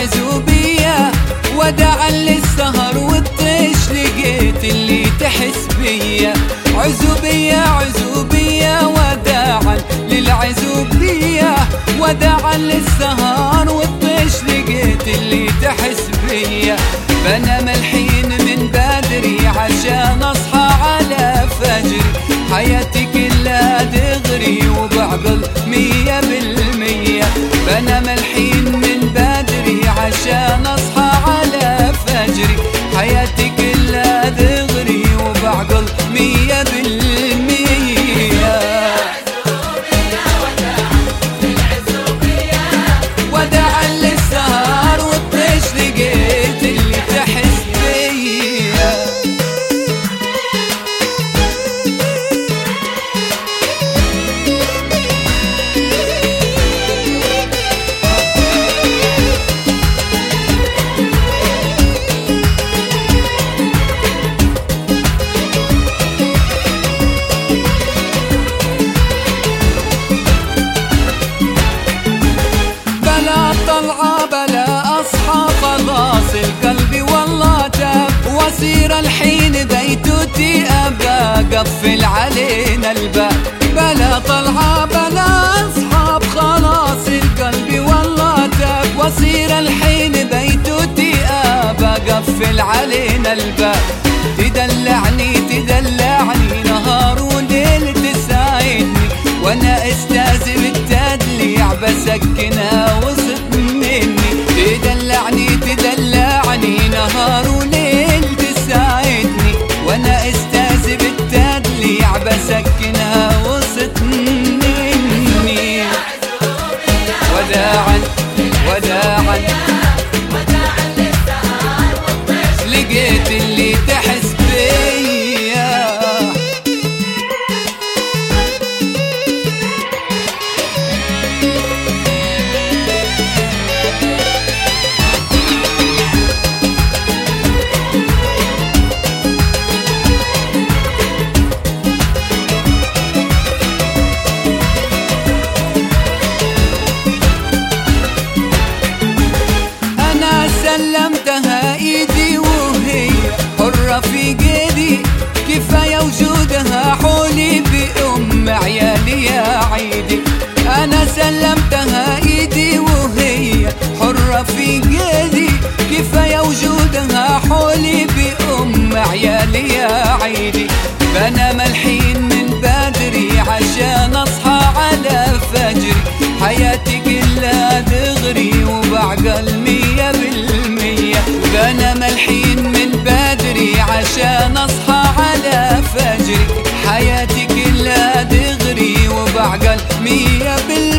عزوبية، وداعا للسهر والطيش لقيت اللي تحس بيا. عزوبية عزوبية وداعا للعزوبية، وداعا للسهر والطيش لقيت اللي تحس بيا. بنام الحين من بدري عشان اصحى على فجري، حياتي كلها دغري وبعقل 100%. بنام الحين من بدري عشان اصحى على فجري، حياتي كلها دغري وبعقل 100%. وداعا للسهر والطيش لقيت اللي تحس بيا. طلعة بلا أصحى خلاص القلب والله تاب، وأصير الحين بيتوتي أبا قفل علينا الباب. بلا طلعة بلا أصحاب خلاص القلب والله تاب، وأصير الحين بيتوتي أبا قفل علينا الباب. تدلعني تدلعني نهار وليل تساعدني، وأنا أستاذ بالتدليع بسكنها وسط مني. تدلعني تدلعني نهار وليل تساعدني، وانا استاذ بالتدليع بسكنها وسط مني. وداعا وداعا لقيت اللي تحس بيا. سلمتها ايدي وهي حرة في قيدي، كفاية وجودها حولي بأم عيالي يا عيدي. أنا سلمتها ايدي وهي حرة في قيدي، كفاية وجودها حولي بأم عيالي يا عيدي. بنام الحين من بدري عشان اصحى على فجري، حياتي كلها دغري وبعقل 100%. بنام الحين من بدري عشان اصحى على فجري، حياتي كلها دغري وبعقل 100%.